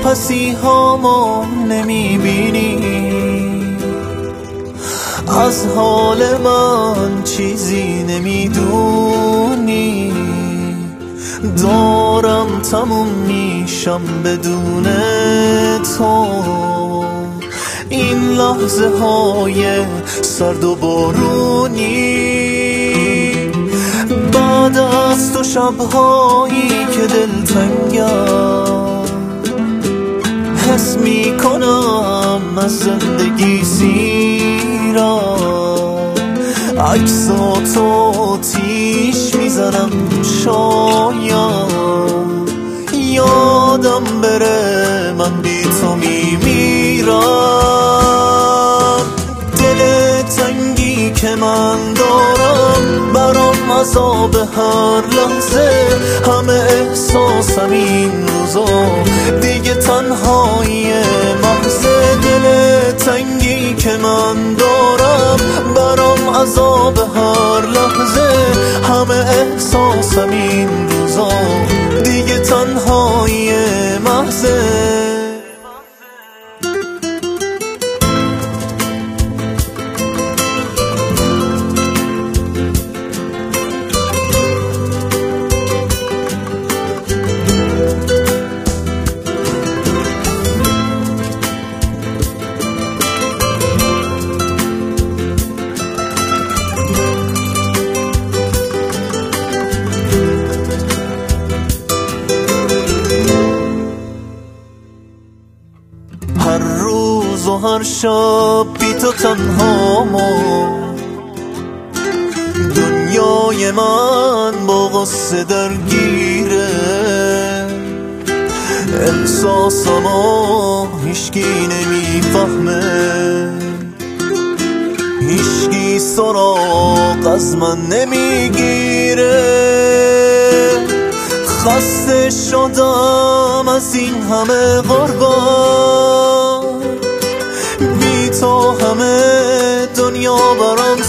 پسی هامو نمیبینی، از حال من چیزی نمیدونی، دارم تموم میشم بدون تو. این لحظه های سرد و بارونی، بعد از تو شبهایی که دلتنگم، حس میکنم از زندگی زیرم، عکساتو تیش میزنم، شاید یادم بره من بی تو میمیرم. دل تنگی که من دارم برام عذاب هر لحظه، همه احساسم این روزا دیگه تنهایی محضه. دل تنگی که من دارم برام عذاب هر لحظه، همه احساسم این روزا دیگه تنهایی محضه. هر روز و هر شب بی تو تنهامو، دنیای من با غصه درگیره، احساسمو هیچکی نمیفهمه، هیچکی سراغ از من نمیگیره. خسته شدم از این همه غربت، بی تو همه دنیا برام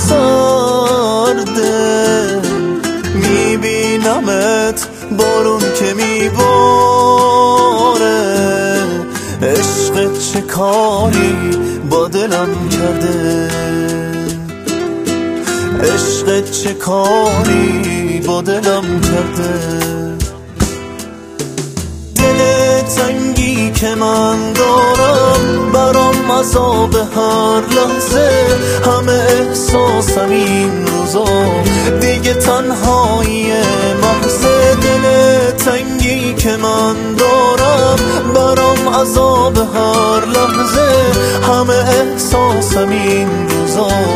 سرده. میبینمت بارون که میباره، عشق چه کاری با دلم کرده، عشق چه کاری با دلم کرده. تنگی که من دارم برام عذاب هر لحظه، همه احساسم این روزا دیگه تنهایی محضه. دل تنگی که من دارم برام عذاب هر لحظه، همه احساسم این روزا